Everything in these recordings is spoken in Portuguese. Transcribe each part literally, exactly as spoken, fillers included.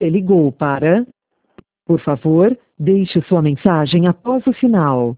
ligou para... Por favor, deixe sua mensagem após o sinal.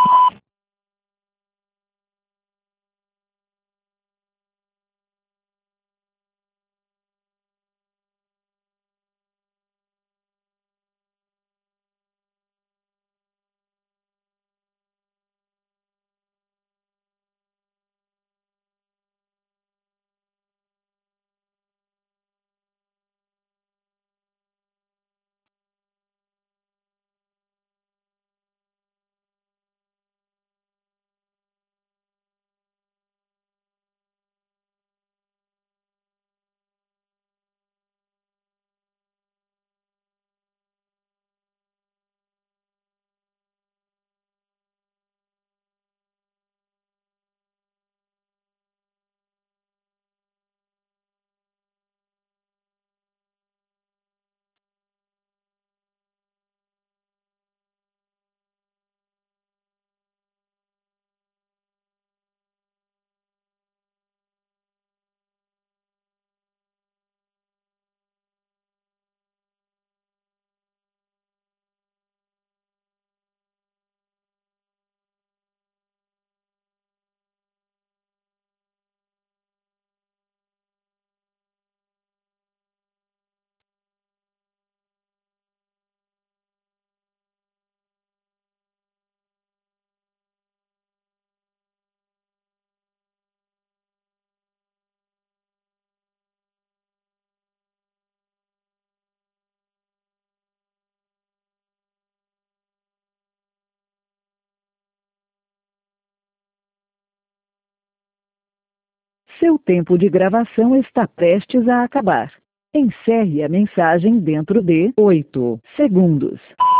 Seu tempo de gravação está prestes a acabar. Encerre a mensagem dentro de oito segundos.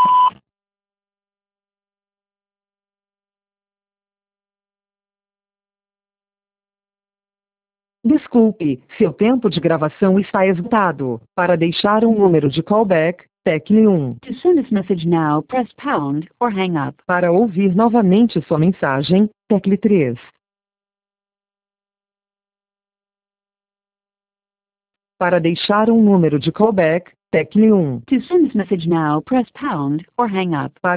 Desculpe, seu tempo de gravação está esgotado. Para deixar um número de callback, tecle um. To send this message now, press pound or hang up. Para ouvir novamente sua mensagem, tecle três. Para deixar um número de callback, tecle um. To send this message now, press pound or hang up. Para